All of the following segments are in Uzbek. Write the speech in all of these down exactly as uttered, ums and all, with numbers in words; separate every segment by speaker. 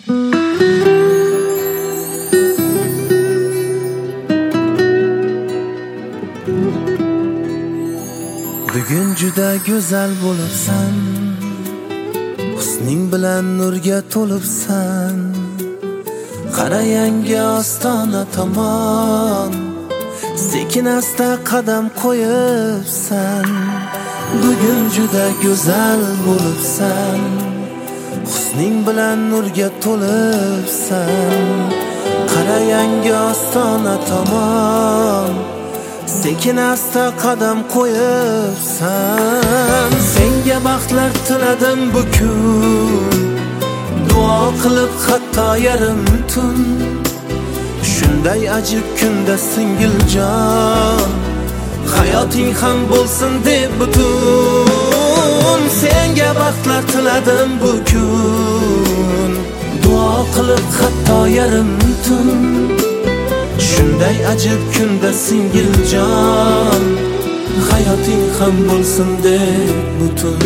Speaker 1: Bugun juda go'zal bo'libsan, husning bilan nurga to'libsan. Qara yangi ostona tomon, sekin asta qadam qo'yibsan. Bugun juda go'zal bo'libsan, husning bilan nurga to'libsan. Qara yangi ostona tomon, sekin asta qadam qo'yibsan. Senga baxtlar tiladim bu kun, duo qilib hatto yarim tun. Shunday ajib kunda singiljon, hayoting ham bo'lsin deb butun. Senga baxtlar tiladim bu kun, duo qilib hatto yarim tun. Shunday ajib kunda singiljon, hayoting ham bo'lsin deb butun.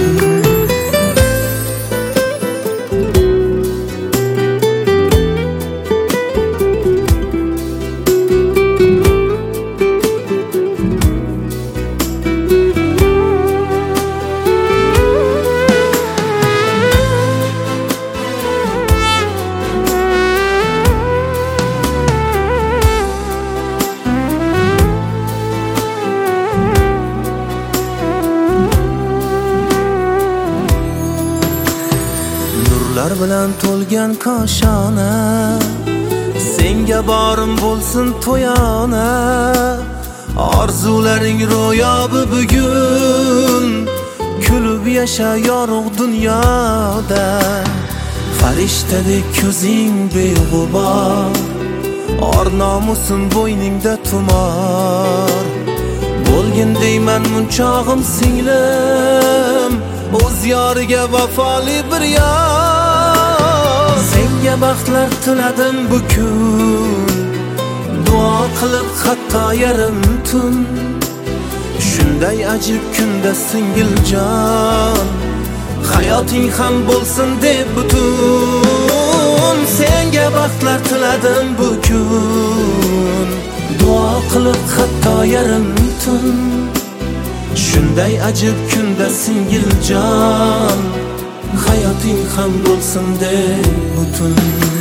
Speaker 1: Nurlar bilan to'lgan koshona, senga borim bo'lsin to'yona. Orzularing ro'yobi bugun, kulib yasha yorug' dunyoda. Farishtadek ko'zing beg'ubor, or nomusim bo'yningda tumor. Bo'lgin deyman munchog'im singlim, o'z yoriga vafoli bir yor. Senga baxtlar tiladim bu kun, duo qilib hatto yarim tun. Shunday ajib kunda singiljon, hayoting ham bo'lsin deb butun. Senga baxtlar tiladim bu kun, duo qilib hatto yarim tun. Shunday ajib kunda singiljon, hayoting ham bo'lsin deb butun.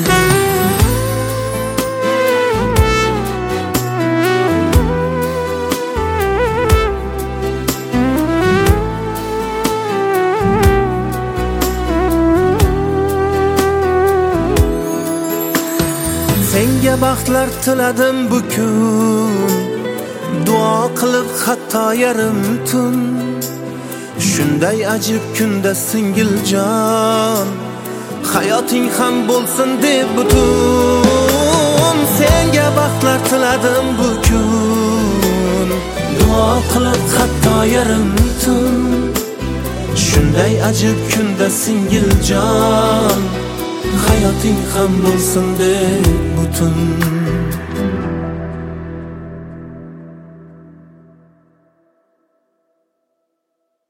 Speaker 1: Senga baxtlar tiladim bu kun, duo qilib hatto yarim tun. Shunday ajib kunda singiljon, hayoting ham bo'lsin deb butun. Senga baxtlar tiladim bu kun, duo qilib hatto yarim tun. Shunday ajib kunda singiljon, hayoting ham bo'lsin deb butun.